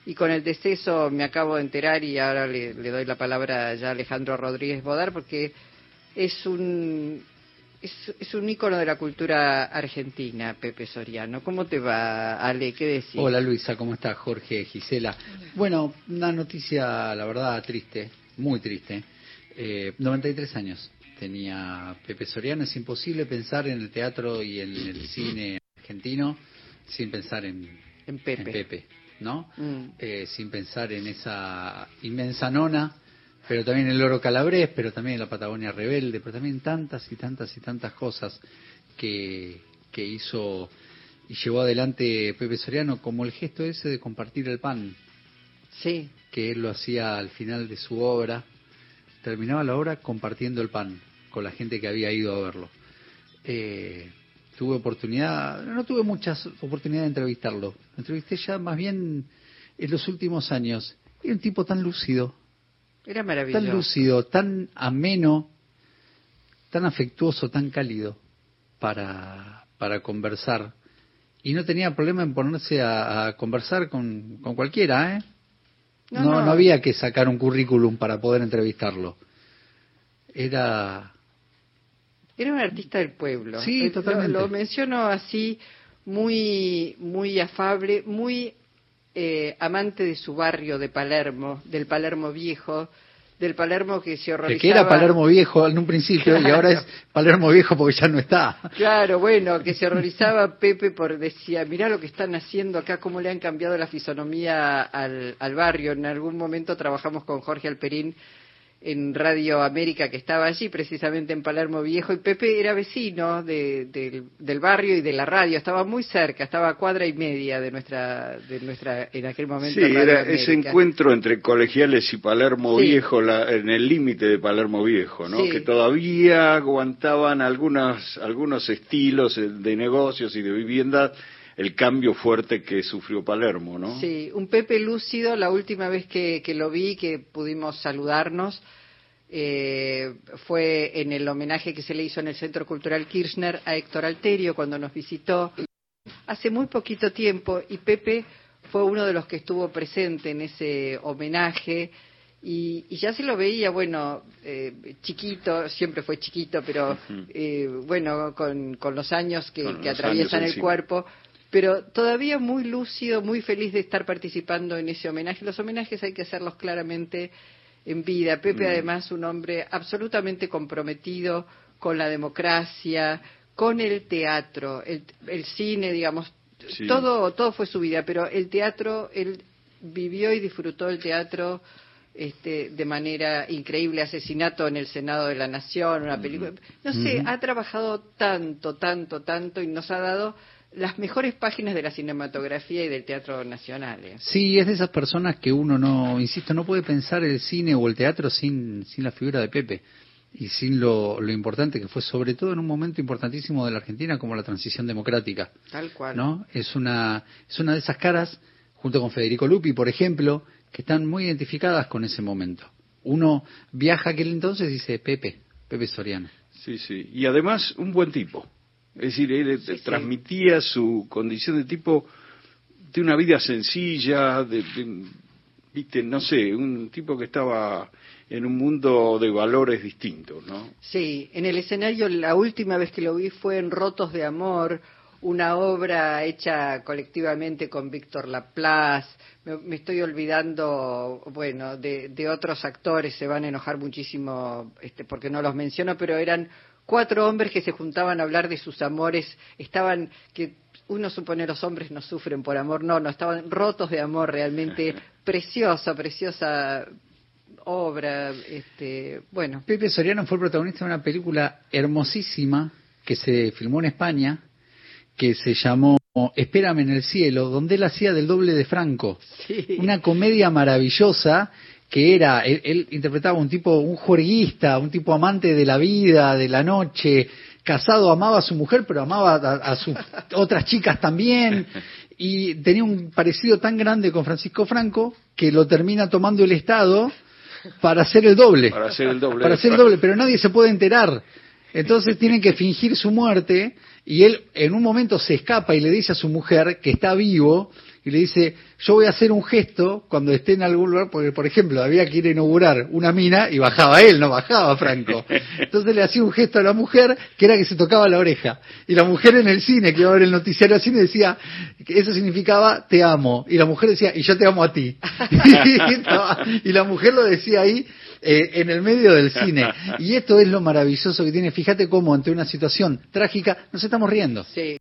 Y con el deceso me acabo de enterar y ahora le doy la palabra ya a Alejandro Rodríguez Bodar porque es un ícono de la cultura argentina, Pepe Soriano. ¿Cómo te va, Ale? ¿Qué decís? Hola Luisa, ¿cómo estás? Jorge, Gisela. Bueno, una noticia, la verdad, triste, muy triste. 93 años tenía Pepe Soriano. Es imposible pensar en el teatro y en el cine argentino sin pensar en Pepe, ¿no? Sin pensar en esa inmensa nona, pero también en el Loro Calabrés, pero también en la Patagonia Rebelde, pero también tantas y tantas y tantas cosas que hizo y llevó adelante Pepe Soriano, como el gesto ese de compartir el pan. Sí. Que él lo hacía al final de su obra, terminaba la obra compartiendo el pan con la gente que había ido a verlo. No tuve muchas oportunidades de entrevistarlo. Lo entrevisté ya más bien en los últimos años. Era un tipo tan lúcido. Era maravilloso. Tan lúcido, tan ameno, tan afectuoso, tan cálido para conversar. Y no tenía problema en ponerse a conversar con cualquiera, ¿eh? No había que sacar un currículum para poder entrevistarlo. Era un artista del pueblo. Sí, totalmente. Lo menciono así, muy, muy afable, muy amante de su barrio de Palermo, del Palermo viejo, del Palermo que se horrorizaba. Que era Palermo viejo en un principio, claro. Y ahora es Palermo viejo porque ya no está. Claro, bueno, que se horrorizaba Pepe decía, mirá lo que están haciendo acá, cómo le han cambiado la fisonomía al barrio. En algún momento trabajamos con Jorge Alperín en Radio América, que estaba allí precisamente en Palermo Viejo, y Pepe era vecino del barrio y de la radio, estaba muy cerca, estaba a cuadra y media de nuestra en aquel momento. Sí, Radio era América. Ese encuentro entre Colegiales y Palermo sí. Viejo, en el límite de Palermo Viejo, ¿no? Sí. Que todavía aguantaban algunos estilos de negocios y de vivienda, el cambio fuerte que sufrió Palermo, ¿no? Sí, un Pepe lúcido. La última vez que lo vi, que pudimos saludarnos, fue en el homenaje que se le hizo en el Centro Cultural Kirchner a Héctor Alterio cuando nos visitó hace muy poquito tiempo, y Pepe fue uno de los que estuvo presente en ese homenaje. Y ya se lo veía, bueno, chiquito, siempre fue chiquito, pero bueno, con los años que atraviesan el cuerpo, pero todavía muy lúcido, muy feliz de estar participando en ese homenaje. Los homenajes hay que hacerlos claramente en vida. Pepe, además, un hombre absolutamente comprometido con la democracia, con el teatro, el cine, digamos, sí. Todo fue su vida, pero el teatro, él vivió y disfrutó el teatro de manera increíble. Asesinato en el Senado de la Nación, una película, no sé, ha trabajado tanto y nos ha dado las mejores páginas de la cinematografía y del teatro nacional. Sí, es de esas personas que uno no puede pensar el cine o el teatro sin la figura de Pepe y sin lo importante que fue, sobre todo en un momento importantísimo de la Argentina como la transición democrática. Tal cual. ¿No? Es una de esas caras, junto con Federico Lupi, por ejemplo, que están muy identificadas con ese momento. Uno viaja a aquel entonces y dice Pepe Soriano. Sí, y además un buen tipo. Es decir, él transmitía su condición de tipo de una vida sencilla, viste, no sé, un tipo que estaba en un mundo de valores distintos, ¿no? Sí, en el escenario la última vez que lo vi fue en Rotos de Amor, una obra hecha colectivamente con Víctor Laplace. Me estoy olvidando, bueno, de otros actores, se van a enojar muchísimo porque no los menciono, pero eran 4 hombres que se juntaban a hablar de sus amores, que uno supone los hombres no sufren por amor, no, estaban rotos de amor, realmente preciosa obra, bueno. Pepe Soriano fue protagonista de una película hermosísima que se filmó en España, que se llamó Espérame en el cielo, donde él hacía del doble de Franco. Sí. Una comedia maravillosa que era, él interpretaba un juerguista, un tipo amante de la vida, de la noche, casado, amaba a su mujer, pero amaba a sus otras chicas también, y tenía un parecido tan grande con Francisco Franco que lo termina tomando el Estado para hacer el doble. Para hacer el doble, pero nadie se puede enterar. Entonces tienen que fingir su muerte, y él en un momento se escapa y le dice a su mujer que está vivo, y le dice, yo voy a hacer un gesto cuando esté en algún lugar, porque por ejemplo había que ir a inaugurar una mina y bajaba él, no bajaba Franco. Entonces le hacía un gesto a la mujer que era que se tocaba la oreja. Y la mujer en el cine, que iba a ver el noticiario al cine, decía que eso significaba te amo. Y la mujer decía, y yo te amo a ti. Y la mujer lo decía ahí en el medio del cine. Y esto es lo maravilloso que tiene. Fíjate cómo ante una situación trágica nos estamos riendo. Sí.